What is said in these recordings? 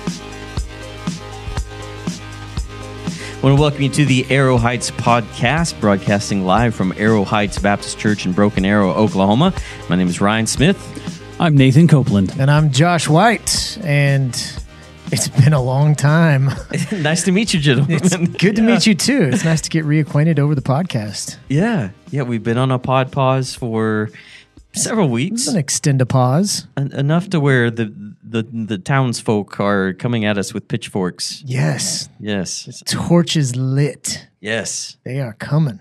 I want to welcome you to the Arrow Heights podcast, broadcasting live from Arrow Heights Baptist Church in Broken Arrow, Oklahoma. My name is Ryan Smith. I'm Nathan Copeland. And I'm Josh White. And it's been a long time. Nice to meet you, gentlemen. It's good to meet you, too. It's nice to get reacquainted over the podcast. Yeah, we've been on a pod pause for several weeks. It's an extend a pause. Enough to where the townsfolk are coming at us with pitchforks. Yes. Torches lit. Yes. They are coming.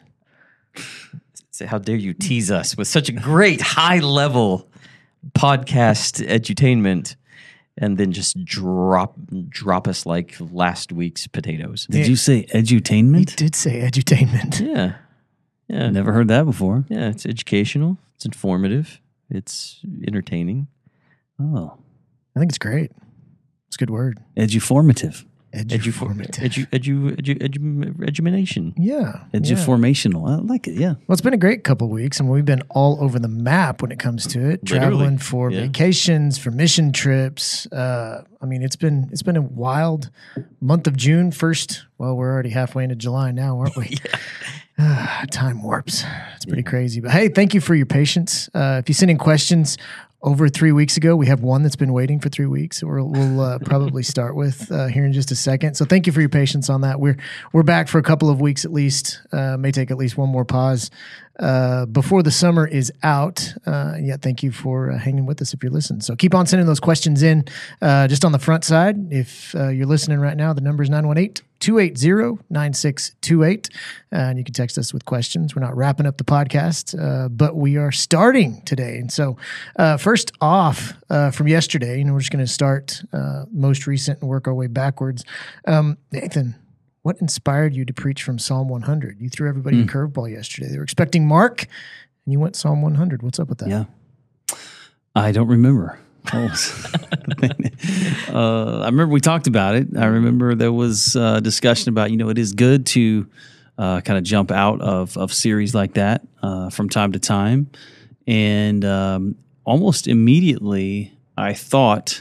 How dare you tease us with such a great high-level podcast edutainment and then just drop us like last week's potatoes. Did you say edutainment? He did say edutainment. Yeah. Never heard that before. Yeah, it's educational. It's informative. It's entertaining. Oh. I think it's great. It's a good word. Eduformative. Eduformative. Edumination. Yeah. Eduformational. I like it, yeah. Well, it's been a great couple of weeks, and we've been all over the map when it comes to it. Literally. Traveling for vacations, for mission trips. It's been a wild month of June. We're already halfway into July now, aren't we? Time warps. It's pretty crazy. But hey, thank you for your patience. If you sent in questions over 3 weeks ago, we have one that's been waiting for 3 weeks. We'll probably start with here in just a second. So thank you for your patience on that. We're back for a couple of weeks at least. May take at least one more pause before the summer is out. Thank you for hanging with us if you're listening. So keep on sending those questions in. Just on the front side, if you're listening right now, the number is 918-280-9628. And you can text us with questions. We're not wrapping up the podcast, but we are starting today. And so first off, from yesterday, we're just going to start most recent and work our way backwards. Nathan, what inspired you to preach from Psalm 100? You threw everybody a curveball yesterday. They were expecting Mark, and you went Psalm 100. What's up with that? Yeah. I don't remember. I remember we talked about it. I remember there was a discussion about, it is good to kind of jump out of series like that from time to time. And almost immediately I thought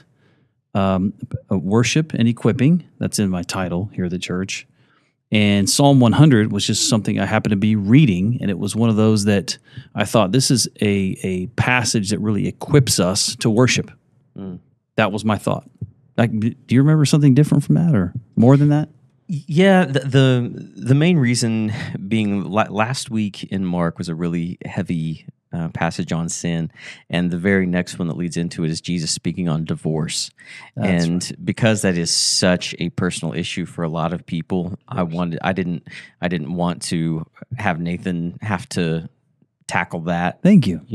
worship and equipping. That's in my title here at the church. And Psalm 100 was just something I happened to be reading, and it was one of those that I thought this is a passage that really equips us to worship. That was my thought. Do you remember something different from that, or more than that? Yeah, the main reason being last week in Mark was a really heavy passage on sin, and the very next one that leads into it is Jesus speaking on divorce. Because that is such a personal issue for a lot of people, I didn't want to have Nathan have to tackle that. Thank you.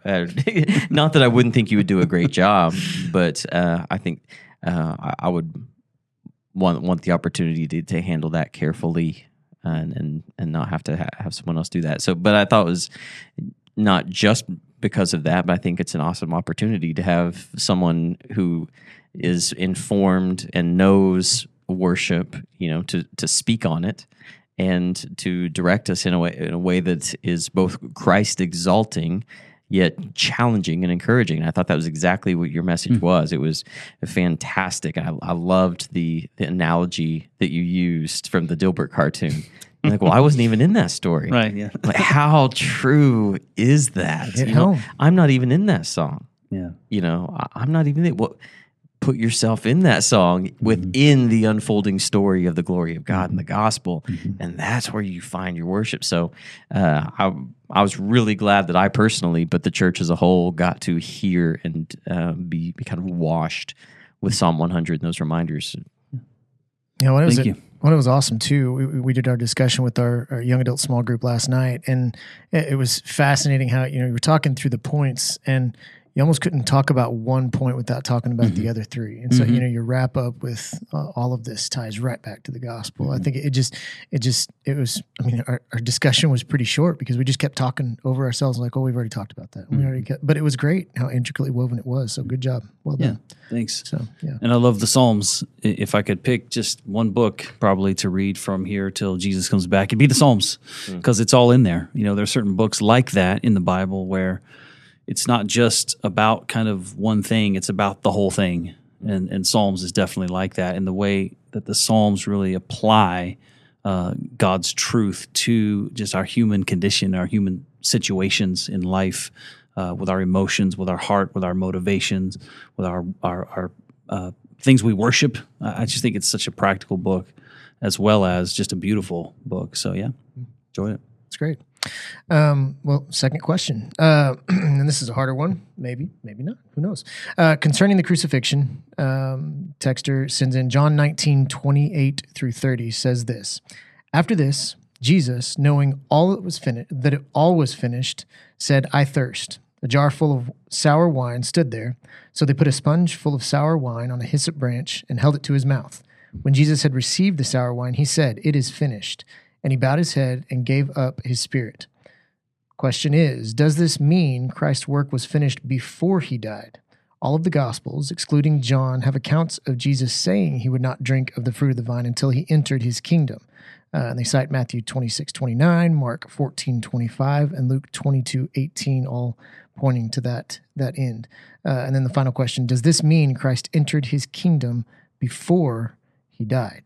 Not that I wouldn't think you would do a great job, but I think I would want the opportunity to handle that carefully and not have to have someone else do that. So, but I thought it was not just because of that, but I think it's an awesome opportunity to have someone who is informed and knows worship, to speak on it and to direct us in a way that is both Christ exalting yet challenging and encouraging. And I thought that was exactly what your message was. It was fantastic. I loved the analogy that you used from the Dilbert cartoon. Like, well, I wasn't even in that story. Right, yeah. Like, how true is that? I'm not even in that song. Yeah. I'm not even put yourself in that song within the unfolding story of the glory of God and the gospel, and that's where you find your worship. So I was really glad that I personally, but the church as a whole, got to hear and be kind of washed with Psalm 100 and those reminders. Yeah, Thank you. Well, it was awesome too. We did our discussion with our young adult small group last night, and it was fascinating how you were talking through the points, and you almost couldn't talk about one point without talking about the other three. And so your wrap up with all of this ties right back to the gospel. I think it was. I mean, our discussion was pretty short because we just kept talking over ourselves, like, oh, we've already talked about that. But it was great how intricately woven it was. So good job, well done. Yeah, thanks. So yeah, and I love the Psalms. If I could pick just one book probably to read from here till Jesus comes back, it'd be the Psalms because it's all in there. There are certain books like that in the Bible where it's not just about kind of one thing; it's about the whole thing. And Psalms is definitely like that in the way that the Psalms really apply God's truth to just our human condition, our human situations in life, with our emotions, with our heart, with our motivations, with our things we worship. I just think it's such a practical book, as well as just a beautiful book. So yeah, enjoyed it. It's great. Well, second question, and this is a harder one. Maybe not. Who knows? Concerning the crucifixion, texter sends in John 19:28 through 30 says this. After this, Jesus, knowing that it all was finished, said, "I thirst." A jar full of sour wine stood there, so they put a sponge full of sour wine on a hyssop branch and held it to his mouth. When Jesus had received the sour wine, he said, "It is finished." And he bowed his head and gave up his spirit. Question is, does this mean Christ's work was finished before he died? All of the Gospels, excluding John, have accounts of Jesus saying he would not drink of the fruit of the vine until he entered his kingdom. And they cite Matthew 26:29, Mark 14:25, and Luke 22:18, all pointing to that end. And then the final question, does this mean Christ entered his kingdom before he died?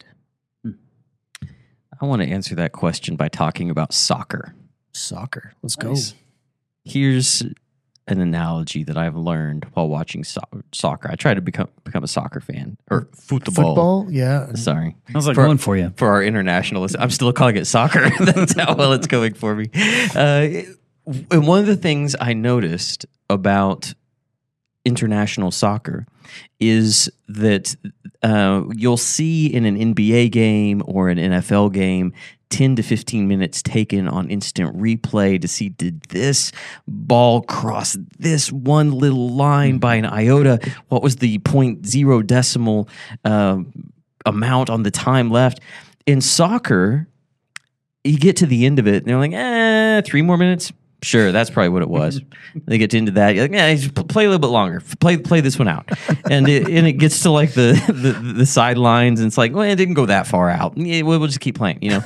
I want to answer that question by talking about soccer. Soccer. Let's Nice. go. Here's an analogy that I've learned while watching soccer. I try to become a soccer fan, or Football? Yeah. Sorry. How's that For- going for you? For our internationalists, I'm still calling it soccer. That's how well it's going for me. And one of the things I noticed about international soccer is that you'll see in an NBA game or an NFL game 10 to 15 minutes taken on instant replay to see, did this ball cross this one little line by an iota? What was the 0.0 decimal amount on the time left? In soccer, you get to the end of it and they're like, 3 more minutes? Sure, that's probably what it was. They get into that. You're like, just play a little bit longer. Play this one out, and it gets to like the sidelines, and it's like, well, it didn't go that far out. Yeah, we'll just keep playing, you know.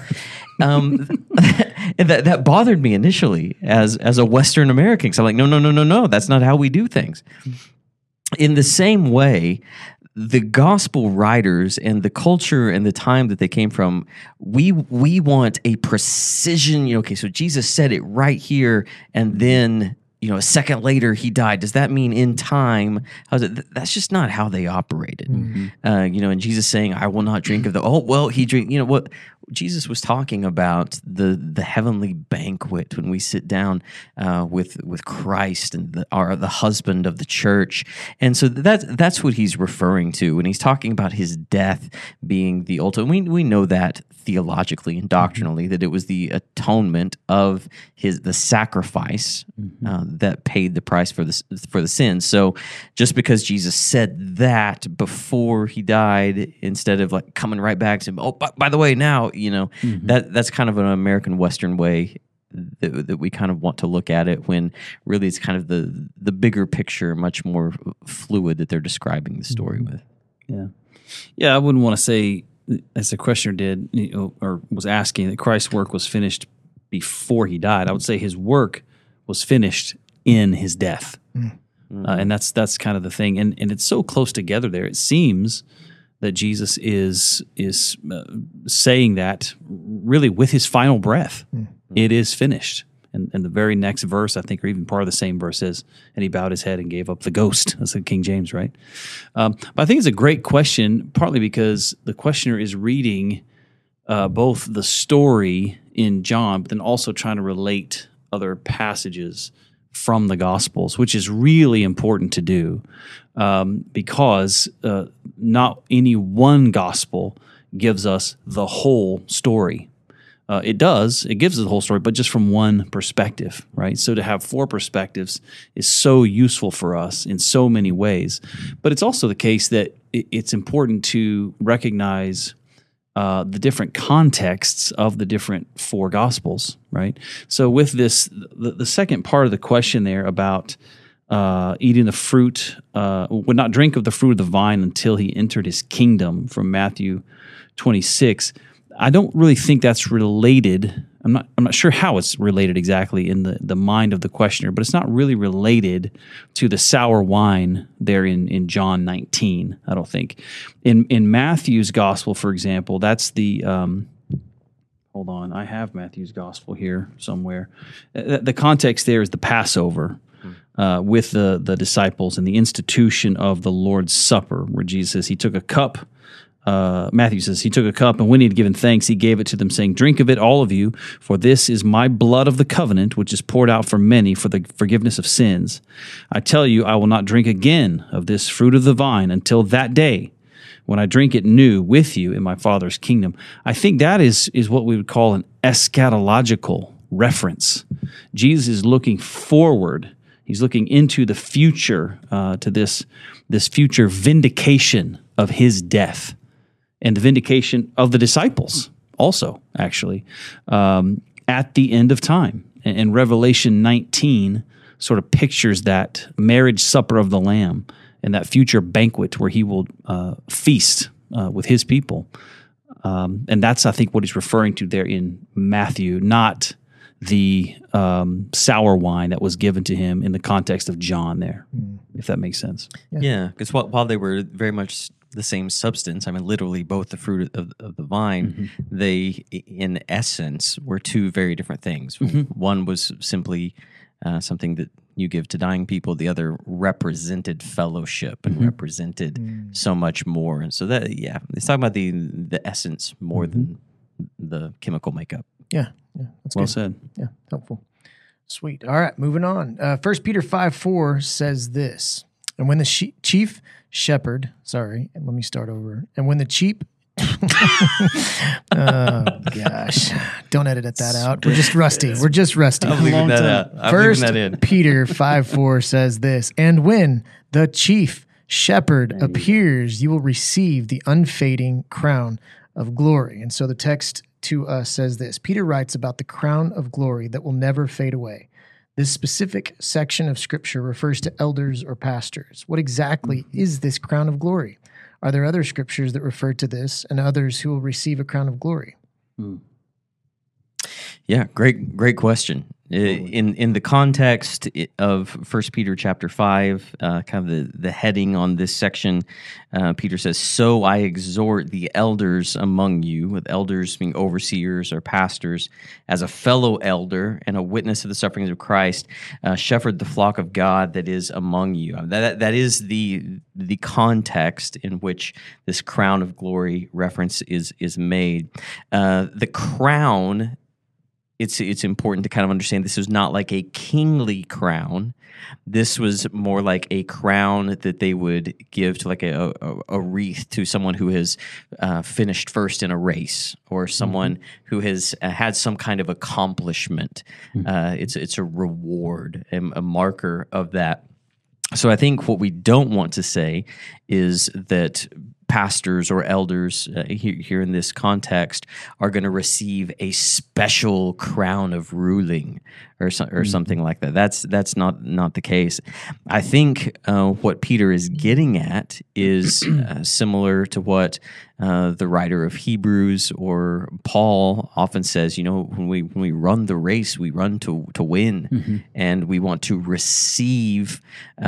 And that bothered me initially as a Western American. So I'm like, no, that's not how we do things. In the same way, the gospel writers and the culture and the time that they came from, we want a precision. You know, okay, so Jesus said it right here, and then a second later he died. Does that mean in time? How's it? That's just not how they operated. Mm-hmm. And Jesus saying, "I will not drink of the." Oh well, he drink. You know what? Jesus was talking about the heavenly banquet when we sit down with Christ and the husband of the church, and so that's what he's referring to when he's talking about his death being the ultimate. We know that theologically and doctrinally that it was the atonement of the sacrifice that paid the price for the sins. So just because Jesus said that before he died, instead of like coming right back to, oh, by the way, now that's kind of an American Western way that we kind of want to look at it, when really it's kind of the bigger picture, much more fluid that they're describing the story with. Yeah, I wouldn't want to say, as the questioner did, or was asking, that Christ's work was finished before he died. I would say his work was finished in his death. And that's kind of the thing. And it's so close together there. It seems that Jesus is saying that really with his final breath. It is finished. And the very next verse, I think, or even part of the same verse is, and he bowed his head and gave up the ghost. That's the King James, right? But I think it's a great question, partly because the questioner is reading both the story in John, but then also trying to relate other passages from the Gospels, which is really important to do, because not any one Gospel gives us the whole story. It gives us the whole story, but just from one perspective, right? So to have 4 perspectives is so useful for us in so many ways. But it's also the case that it's important to recognize the different contexts of the different 4 Gospels, right? So with this, the second part of the question there about eating the fruit, would not drink of the fruit of the vine until he entered his kingdom, from Matthew 26, I don't really think that's related I'm not sure how it's related exactly in the mind of the questioner, but it's not really related to the sour wine there in John 19, I don't think. In Matthew's gospel, for example, that's the hold on, I have Matthew's gospel here somewhere. The context there is the Passover with the disciples and the institution of the Lord's Supper, where Jesus says he took a cup. Matthew says, he took a cup, and when he had given thanks, he gave it to them, saying, "Drink of it, all of you, for this is my blood of the covenant, which is poured out for many for the forgiveness of sins. I tell you, I will not drink again of this fruit of the vine until that day when I drink it new with you in my Father's kingdom." I think that is what we would call an eschatological reference. Jesus is looking forward. He's looking into the future, to this future vindication of his death. And the vindication of the disciples also, actually, at the end of time. And Revelation 19 sort of pictures that marriage supper of the Lamb and that future banquet where he will feast with his people. And that's, I think, what he's referring to there in Matthew, not the sour wine that was given to him in the context of John there, if that makes sense. Yeah, because while they were very much the same substance, I mean, literally both the fruit of the vine, they, in essence, were two very different things. One was simply something that you give to dying people. The other represented fellowship and represented so much more. And so that, yeah, it's talking about the essence more than the chemical makeup. Yeah, that's Well good. said. Yeah, helpful. Sweet. All right, moving on. 1 Peter 5:4 says this, and when the chief shepherd, and let me start over. And when the oh, gosh. Don't edit that out. We're just rusty. I'm leaving that out. I'm First leaving that in. Peter 5:4 says this, and when the chief shepherd appears, you will receive the unfading crown of glory. And so the text to us says this. Peter writes about the crown of glory that will never fade away. This specific section of Scripture refers to elders or pastors. What exactly is this crown of glory? Are there other scriptures that refer to this and others who will receive a crown of glory? Yeah, great question. In the context of 1 Peter chapter 5, kind of the heading on this section, Peter says, "So I exhort the elders among you," with elders being overseers or pastors, "as a fellow elder and a witness of the sufferings of Christ, shepherd the flock of God that is among you." That is the context in which this crown of glory reference is made. The crown, it's important to kind of understand this was not like a kingly crown. This was more like a crown that they would give to like a wreath to someone who has finished first in a race, or someone who has had some kind of accomplishment. It's a reward, a marker of that. So I think what we don't want to say is that pastors or elders here in this context are going to receive a special crown of ruling or something like that. That's not the case. I think what Peter is getting at is similar to what the writer of Hebrews or Paul often says. You know, when we run the race, we run to win, and we want to receive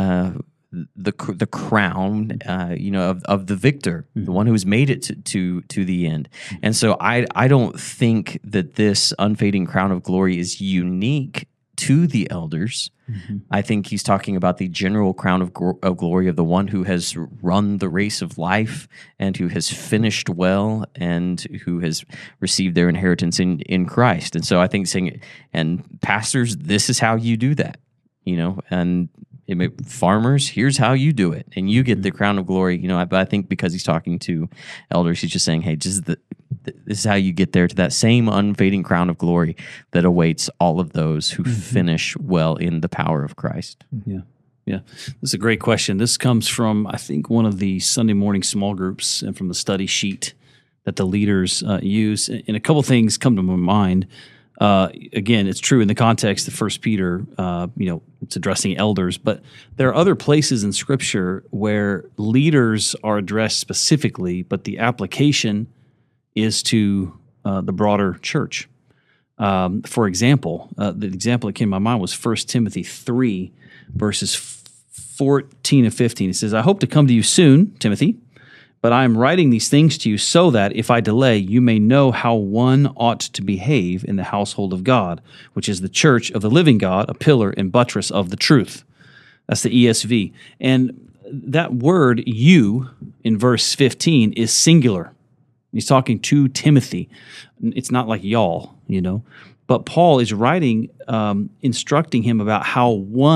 the crown, of the victor, the one who has made it to the end. And so I don't think that this unfading crown of glory is unique to the elders. I think he's talking about the general crown of glory of the one who has run the race of life and who has finished well and who has received their inheritance in Christ. And so I think saying, and pastors, this is how you do that, and farmers, here's how you do it, and you get the crown of glory. But I think because he's talking to elders, he's just saying, hey, this is how you get there to that same unfading crown of glory that awaits all of those who finish well in the power of Christ. Yeah. This is a great question. This comes from, I think, one of the Sunday morning small groups and from the study sheet that the leaders use. And a couple things come to my mind. Again, it's true in the context of 1 Peter, it's addressing elders, but there are other places in Scripture where leaders are addressed specifically, but the application is to the broader church. For example, the example that came to my mind was 1 Timothy 3, verses 14 and 15. It says, I hope to come to you soon, Timothy, but I am writing these things to you so that if I delay, you may know how one ought to behave in the household of God, which is the church of the living God, a pillar and buttress of the truth. That's the ESV. And that word you in verse 15 is singular. He's talking to Timothy. It's not like y'all, But Paul is writing, instructing him about how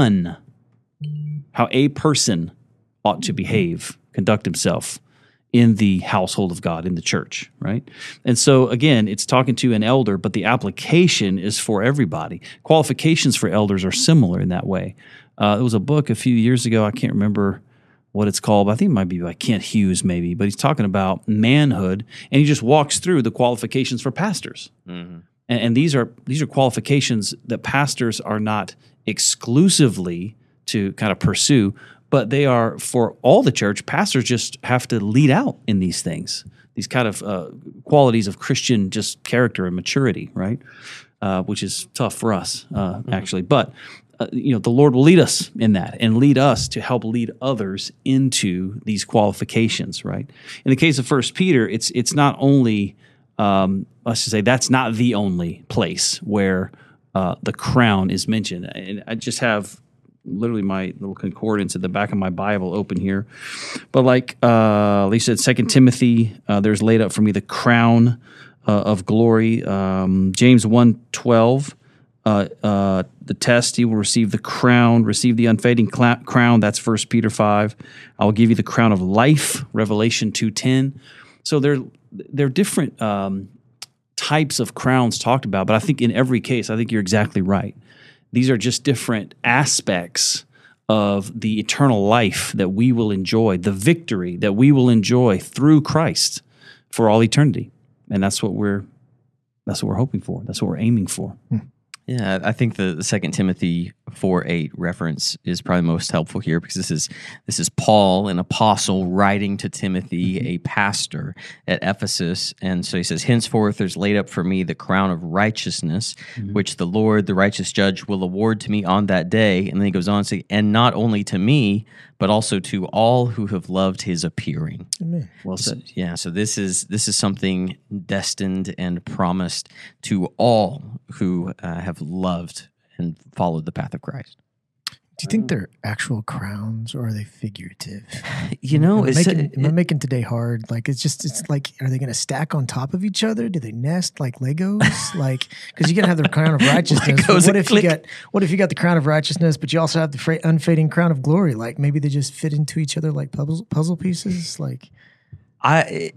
a person ought to behave, conduct himself in the household of God, in the church, right? And so, again, it's talking to an elder, but the application is for everybody. Qualifications for elders are similar in that way. There was a book a few years ago, I can't remember what it's called, but I think it might be by Kent Hughes maybe, but he's talking about manhood, and he just walks through the qualifications for pastors. Mm-hmm. And these are qualifications that pastors are not exclusively to kind of pursue, but they are for all the church. Pastors just have to lead out in these things, these kind of qualities of Christian just character and maturity, right? Which is tough for us, actually. But, the Lord will lead us in that and lead us to help lead others into these qualifications, right? In the case of 1 Peter, it's not only, let's just say that's not the only place where the crown is mentioned. And I just have literally my little concordance at the back of my Bible open here. But like Lisa said, 2 Timothy, there's laid up for me the crown of glory. James 1:12, the test, he will receive the crown, receive the unfading crown. That's 1 Peter 5. I will give you the crown of life, Revelation 2:10. So they're different types of crowns talked about, but I think in every case, I think you're exactly right. These are just different aspects of the eternal life that we will enjoy, the victory that we will enjoy through Christ for all eternity. And that's what we're hoping for. That's what we're aiming for. Yeah, I think the 2 Timothy 4:8 reference is probably most helpful here, because this is Paul, an apostle, writing to Timothy, a pastor at Ephesus. And so he says, henceforth there's laid up for me the crown of righteousness, which the Lord, the righteous judge, will award to me on that day. And then he goes on to say, and not only to me, but also to all who have loved his appearing. Amen. Well said. So this is something destined and promised to all who have loved and followed the path of Christ. Do you think they're actual crowns, or are they figurative? Am I making today hard? Like it's like, are they going to stack on top of each other? Do they nest like Legos? Like, because you're going to have the crown of righteousness. What if you got the crown of righteousness, but you also have the unfading crown of glory? Like maybe they just fit into each other like puzzle pieces. Like, I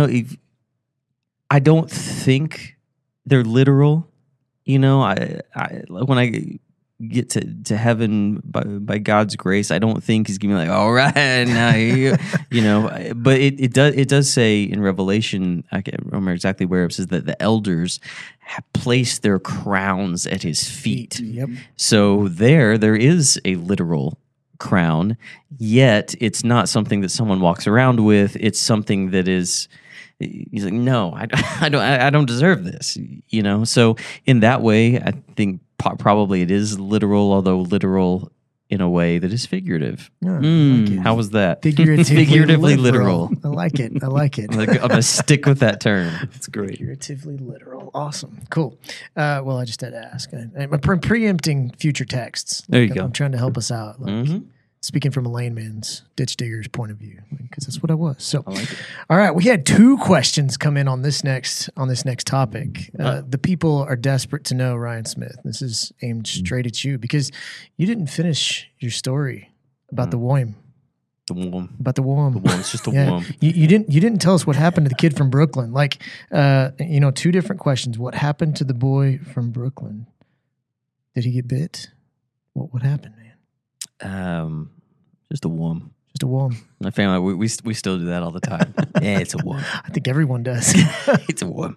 don't think they're literal. When I get to heaven by God's grace, I don't think he's gonna be like, all right, now you but it does say in Revelation, I can't remember exactly where, it says that the elders have placed their crowns at his feet. Yep. So there is a literal crown, yet it's not something that someone walks around with. It's something that is, he's like, no, I don't deserve this, So in that way, I think probably it is literal, although literal in a way that is figurative. Yeah, I like it. How was that? Figuratively literal. I like it. I'm gonna stick with that term. It's great. Figuratively literal. Awesome. Cool. Well, I just had to ask. I'm preempting future texts. There you go. I'm trying to help us out. Speaking from a layman's, ditch digger's point of view, because that's what I was. So, I like it. All right, we had 2 questions come in on this next topic. The people are desperate to know, Ryan Smith. This is aimed straight at you, because you didn't finish your story about the worm. About the worm. It's just a worm. You didn't tell us what happened to the kid from Brooklyn. Like, 2 different questions. What happened to the boy from Brooklyn? Did he get bit? What happened, man? Just a worm. Just a worm. My family, we still do that all the time. Yeah, it's a worm. I think everyone does. It's a worm.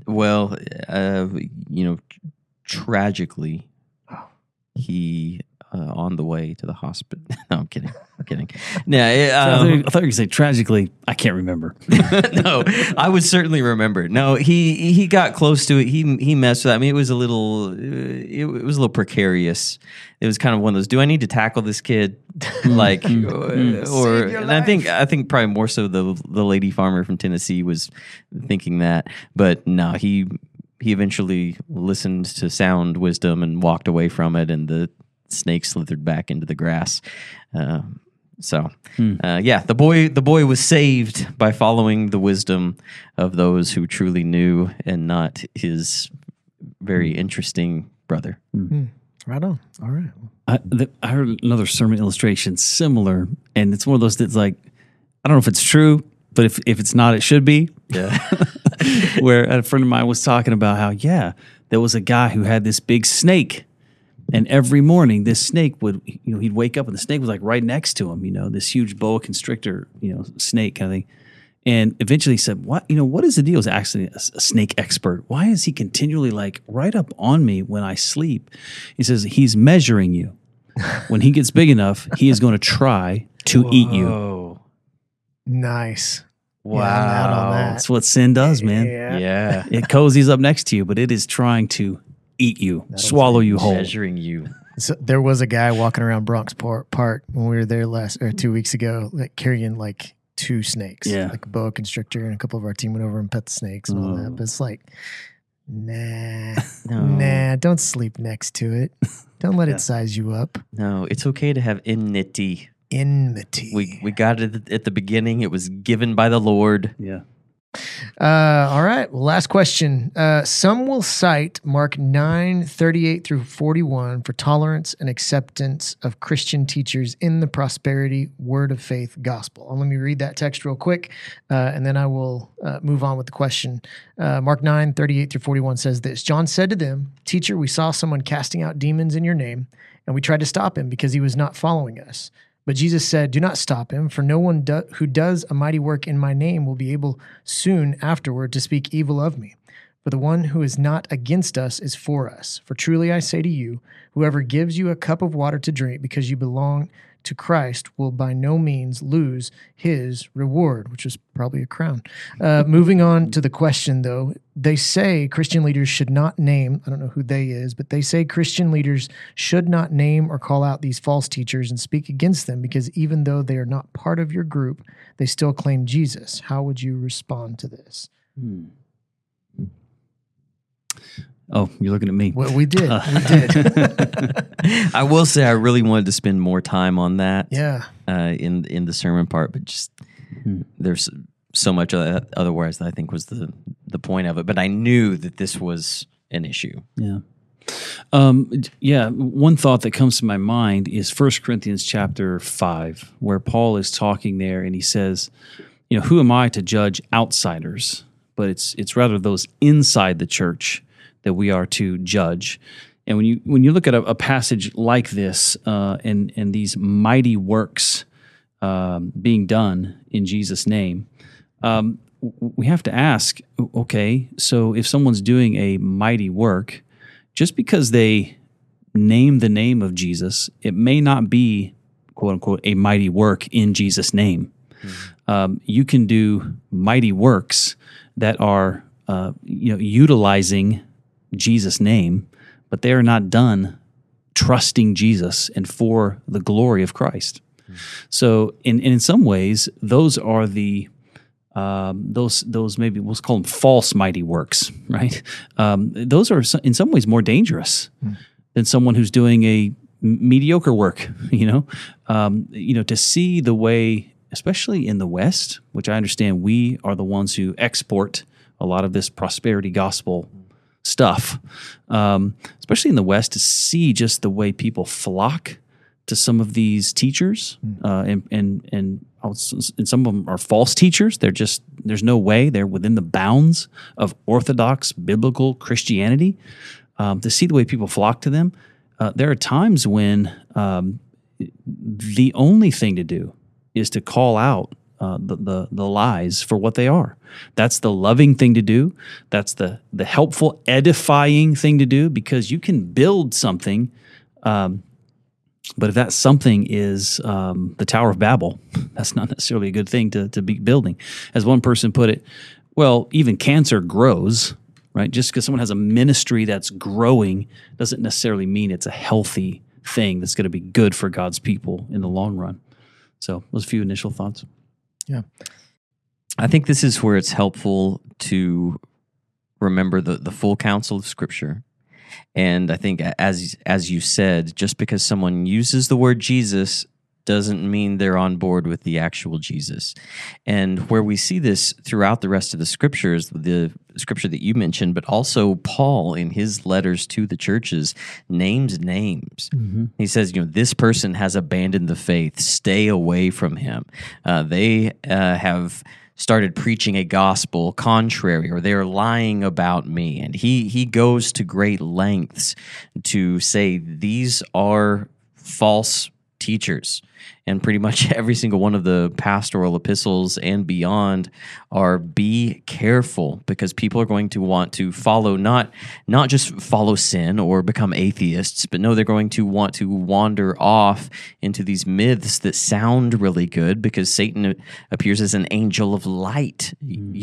Tragically, he on the way to the hospital. No, I'm kidding. I'm kidding. Yeah, I thought you were going to say tragically, I can't remember. no, I would certainly remember. No, he got close to it. He messed with that. I mean, it was a little precarious. It was kind of one of those. Do I need to tackle this kid? Like, or and I think probably more so the lady farmer from Tennessee was thinking that. But no, he eventually listened to sound wisdom and walked away from it, and the snake slithered back into the grass. Yeah, the boy was saved by following the wisdom of those who truly knew, and not his very interesting brother. Right on. All right. I heard another sermon illustration similar, and it's one of those that's like, I don't know if it's true, but if it's not, it should be. Yeah. Where a friend of mine was talking about how, there was a guy who had this big snake. And every morning, this snake would, he'd wake up and the snake was like right next to him, this huge boa constrictor, snake kind of thing. And eventually he said, what is the deal? He's actually a snake expert. Why is he continually like right up on me when I sleep? He says, he's measuring you. When he gets big enough, he is going to try to eat you. Nice. Wow. Yeah, I'm out on that. That's what sin does, man. Yeah. It cozies up next to you, but it is trying to eat you, swallow you whole. Measuring you. So there was a guy walking around Bronx Park when we were there 2 weeks ago, like carrying like 2 snakes, like a boa constrictor, and a couple of our team went over and pet the snakes and all that. But it's like, nah, don't sleep next to it. Don't let it size you up. No, it's okay to have enmity. We got it at the beginning. It was given by the Lord. Yeah. All right. Well, last question. Some will cite Mark 9:38 through 41 for tolerance and acceptance of Christian teachers in the prosperity word of faith gospel. Let me read that text real quick, and then I will move on with the question. Mark 9:38 through 41 says this: John said to them, "Teacher, we saw someone casting out demons in your name, and we tried to stop him because he was not following us. But Jesus said, do not stop him, for no one who does a mighty work in my name will be able soon afterward to speak evil of me. For the one who is not against us is for us. For truly I say to you, whoever gives you a cup of water to drink because you belong to Christ will by no means lose his reward," which is probably a crown. Moving on to the question, though, they say Christian leaders should not name, I don't know who they is, but they say Christian leaders should not name or call out these false teachers and speak against them because even though they are not part of your group, they still claim Jesus. How would you respond to this? Oh, you're looking at me. Well, we did. We did. I will say I really wanted to spend more time on that. Yeah. In the sermon part, but just there's so much of that otherwise that I think was the point of it. But I knew that this was an issue. Yeah. One thought that comes to my mind is 1 Corinthians chapter 5, where Paul is talking there and he says, who am I to judge outsiders? But it's rather those inside the church that we are to judge. And when you look at a passage like this and these mighty works being done in Jesus' name, we have to ask, okay, so if someone's doing a mighty work, just because they name the name of Jesus, it may not be, quote unquote, a mighty work in Jesus' name. You can do mighty works that are utilizing Jesus' name, but they are not done trusting Jesus and for the glory of Christ. So, in some ways, those are the those maybe we'll call them false mighty works, right? Those are in some ways more dangerous than someone who's doing a mediocre work. To see the way, especially in the West, which I understand we are the ones who export a lot of this prosperity gospel stuff, especially in the West, to see just the way people flock to some of these teachers, and some of them are false teachers. There's no way they're within the bounds of orthodox biblical Christianity. To see the way people flock to them, there are times when the only thing to do is to call out the lies for what they are. That's the loving thing to do. That's the helpful, edifying thing to do, because you can build something But if that something is the Tower of Babel, that's not necessarily a good thing to be building. As one person put it, well, even cancer grows, right? Just because someone has a ministry that's growing doesn't necessarily mean it's a healthy thing that's going to be good for God's people in the long run. So those few initial thoughts. Yeah. I think this is where it's helpful to remember the full counsel of Scripture. And I think, as you said, just because someone uses the word Jesus doesn't mean they're on board with the actual Jesus. And where we see this throughout the rest of the Scriptures, the Scripture that you mentioned, but also Paul in his letters to the churches names names. Mm-hmm. He says, this person has abandoned the faith. Stay away from him. They have started preaching a gospel contrary, or they're lying about me. And he goes to great lengths to say these are false teachers. And pretty much every single one of the pastoral epistles and beyond are be careful, because people are going to want to follow, not just follow sin or become atheists, but no, they're going to want to wander off into these myths that sound really good because Satan appears as an angel of light,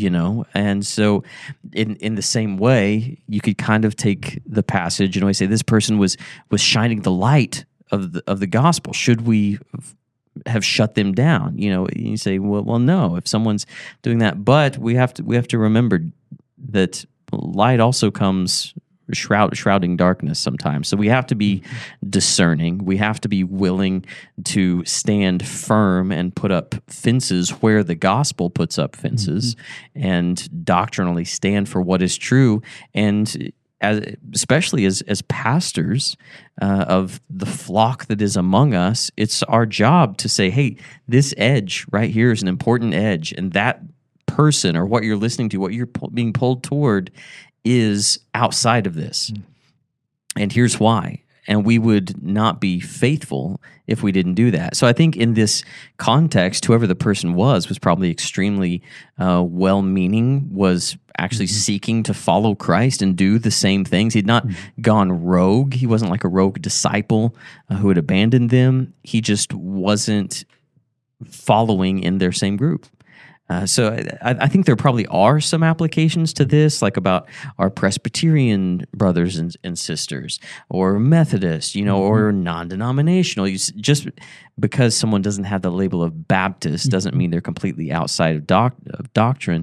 And so in the same way, you could kind of take the passage and say this person was shining the light of the gospel. Should we have shut them down? You say, well, no. If someone's doing that, but we have to remember that light also comes shrouding darkness sometimes. So we have to be discerning. We have to be willing to stand firm and put up fences where the gospel puts up fences, and doctrinally stand for what is true. And especially as pastors of the flock that is among us, it's our job to say, hey, this edge right here is an important edge, and that person or what you're listening to, what you're being pulled toward, is outside of this. And here's why. And we would not be faithful if we didn't do that. So I think in this context, whoever the person was probably extremely well-meaning, was actually seeking to follow Christ and do the same things. He'd not gone rogue. He wasn't like a rogue disciple who had abandoned them. He just wasn't following in their same group. So I think there probably are some applications to this, like about our Presbyterian brothers and sisters, or Methodist, or non-denominational. Just because someone doesn't have the label of Baptist doesn't mean they're completely outside of doctrine.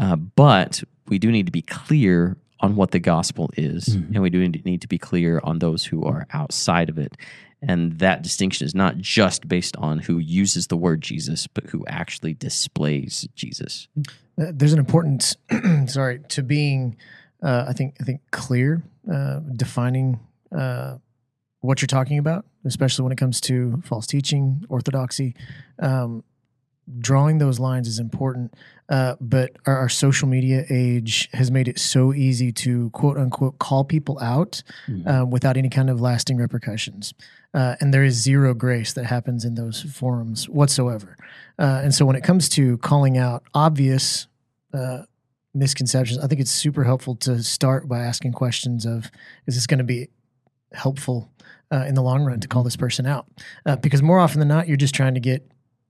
But we do need to be clear on what the gospel is, and we do need to be clear on those who are outside of it. And that distinction is not just based on who uses the word Jesus, but who actually displays Jesus. There's an importance, to being, I think clear, defining what you're talking about, especially when it comes to false teaching, orthodoxy. Drawing those lines is important, but our social media age has made it so easy to quote unquote call people out without any kind of lasting repercussions. And there is zero grace that happens in those forums whatsoever. And so when it comes to calling out obvious misconceptions, I think it's super helpful to start by asking questions of, is this going to be helpful in the long run to call this person out? Because more often than not, you're just trying to get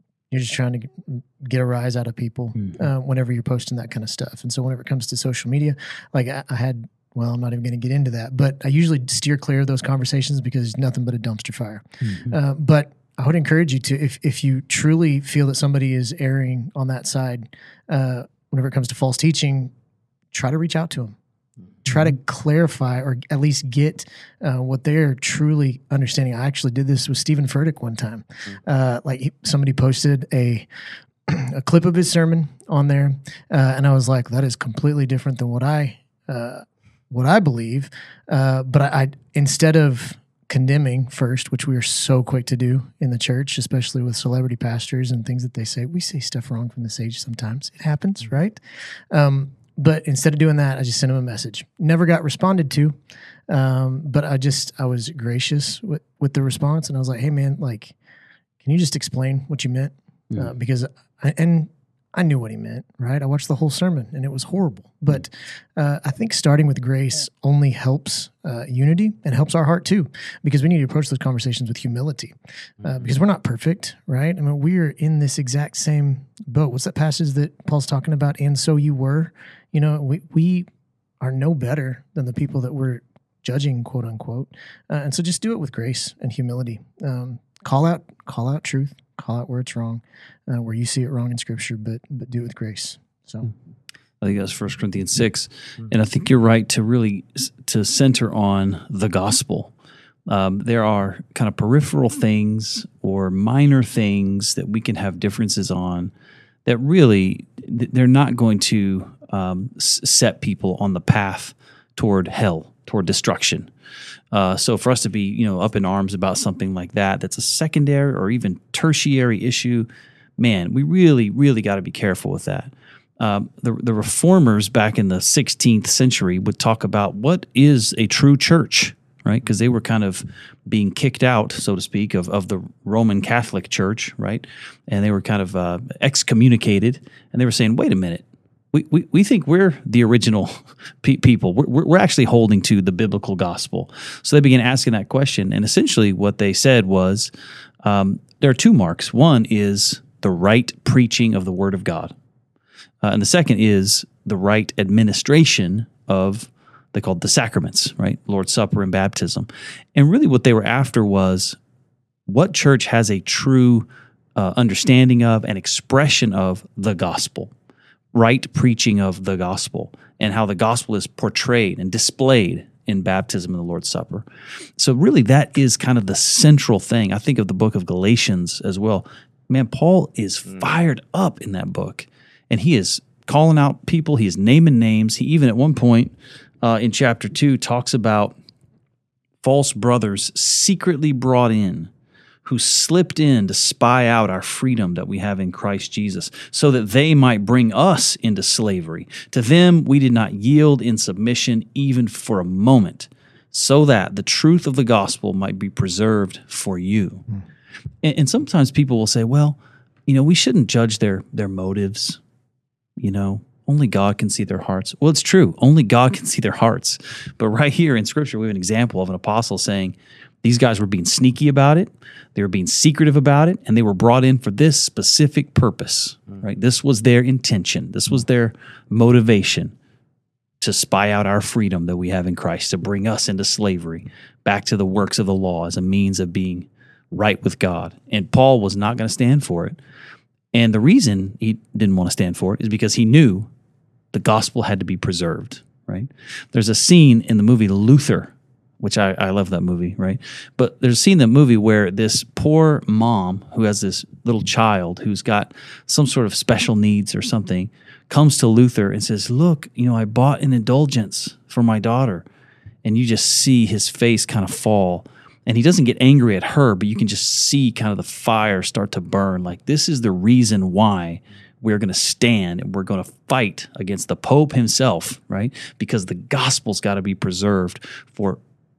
a rise out of people whenever you're posting that kind of stuff. And so whenever it comes to social media, like I had, well, I'm not even going to get into that, but I usually steer clear of those conversations because it's nothing but a dumpster fire. But I would encourage you to, if you truly feel that somebody is erring on that side, whenever it comes to false teaching, try to reach out to them. Try to clarify, or at least get what they're truly understanding. I actually did this with Stephen Furtick one time. Somebody posted a clip of his sermon on there, and I was like, that is completely different than what I believe. But I instead of condemning first, which we are so quick to do in the church, especially with celebrity pastors and things that they say, we say stuff wrong from the stage sometimes. It happens, right? But instead of doing that, I just sent him a message. Never got responded to, but I was gracious with the response, and I was like, "Hey, man, can you just explain what you meant?" Because I I knew what he meant, right? I watched the whole sermon and it was horrible. But I think starting with grace only helps unity and helps our heart too, because we need to approach those conversations with humility because we're not perfect, right? I mean, we're in this exact same boat. What's that passage that Paul's talking about? And so you were, we are no better than the people that we're judging, quote unquote. And so just do it with grace and humility. Call out truth, call out where it's wrong, where you see it wrong in Scripture, but do it with grace. So I think that's 1 Corinthians 6. And I think you're right to really to center on the gospel. There are kind of peripheral things or minor things that we can have differences on that really they're not going to set people on the path toward hell, toward destruction. So for us to be, up in arms about something like that's a secondary or even tertiary issue, man, we really, really got to be careful with that. The reformers back in the 16th century would talk about what is a true church, right? Because they were kind of being kicked out, so to speak, of the Roman Catholic Church, right? And they were kind of excommunicated, and they were saying, wait a minute, we think we're the original people. We're actually holding to the biblical gospel. So they began asking that question, and essentially what they said was, there are two marks. One is the right preaching of the Word of God. And the second is the right administration of, they called the sacraments, right? Lord's Supper and baptism. And really what they were after was what church has a true understanding of and expression of the gospel, right preaching of the gospel, and how the gospel is portrayed and displayed in baptism and the Lord's Supper. So really that is kind of the central thing. I think of the book of Galatians as well. Man, Paul is fired up in that book. And he is calling out people. He is naming names. He even at one point in chapter 2 talks about false brothers secretly brought in who slipped in to spy out our freedom that we have in Christ Jesus so that they might bring us into slavery. To them we did not yield in submission even for a moment, so that the truth of the gospel might be preserved for you. And sometimes people will say, well, we shouldn't judge their motives. Only God can see their hearts. Well, it's true. Only God can see their hearts. But right here in Scripture, we have an example of an apostle saying these guys were being sneaky about it. They were being secretive about it, and they were brought in for this specific purpose, right? This was their intention. This was their motivation to spy out our freedom that we have in Christ, to bring us into slavery, back to the works of the law as a means of being right with God. And Paul was not going to stand for it. And the reason he didn't want to stand for it is because he knew the gospel had to be preserved, right? There's a scene in the movie Luther, which I love that movie, right? But there's a scene in that movie where this poor mom who has this little child who's got some sort of special needs or something comes to Luther and says, look, I bought an indulgence for my daughter. And you just see his face kind of fall. And he doesn't get angry at her, but you can just see kind of the fire start to burn. Like, this is the reason why we're going to stand and we're going to fight against the Pope himself, right? Because the gospel's got to be preserved for,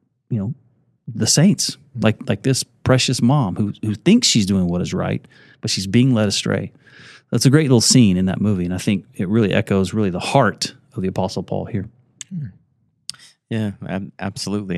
the saints, like this precious mom who thinks she's doing what is right, but she's being led astray. That's a great little scene in that movie, and I think it really echoes really the heart of the Apostle Paul here. Yeah, absolutely.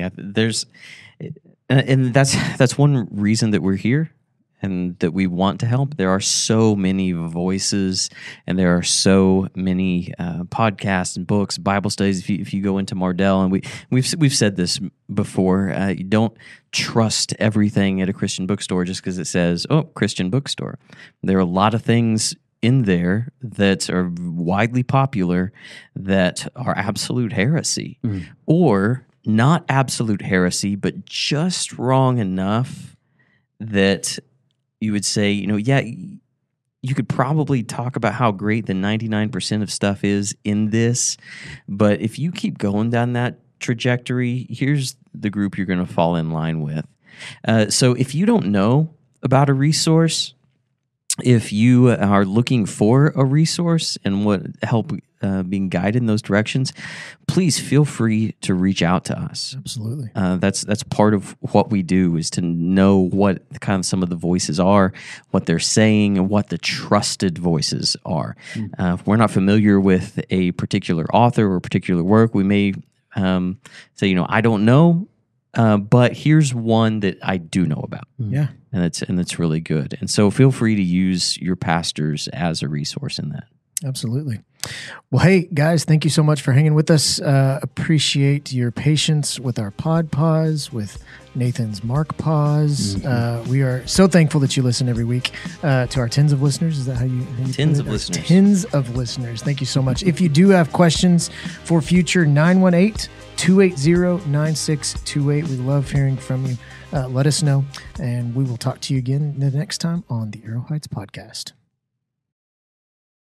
And that's one reason that we're here and that we want to help. There are so many voices, and there are so many podcasts and books, Bible studies. If you go into Mardel, and we've said this before, you don't trust everything at a Christian bookstore just because it says, "Oh, Christian bookstore." There are a lot of things in there that are widely popular that are absolute heresy, or not absolute heresy, but just wrong enough that you would say, you could probably talk about how great the 99% of stuff is in this, but if you keep going down that trajectory, here's the group you're going to fall in line with. So if you don't know about a resource, if you are looking for a resource and what help being guided in those directions, please feel free to reach out to us. Absolutely. That's part of what we do, is to know what kind of some of the voices are, what they're saying, and what the trusted voices are. If we're not familiar with a particular author or a particular work, we may say, I don't know, but here's one that I do know about. Yeah. And it's really good. And so feel free to use your pastors as a resource in that. Absolutely. Well, hey, guys, thank you so much for hanging with us. Appreciate your patience with our pod pause, with Nathan's Mark pause. We are so thankful that you listen every week to our tens of listeners. Is that how you Tens put it? of listeners. Tens of listeners. Thank you so much. If you do have questions for future, 918-280-9628. We love hearing from you. Let us know, and we will talk to you again the next time on the Arrow Heights Podcast.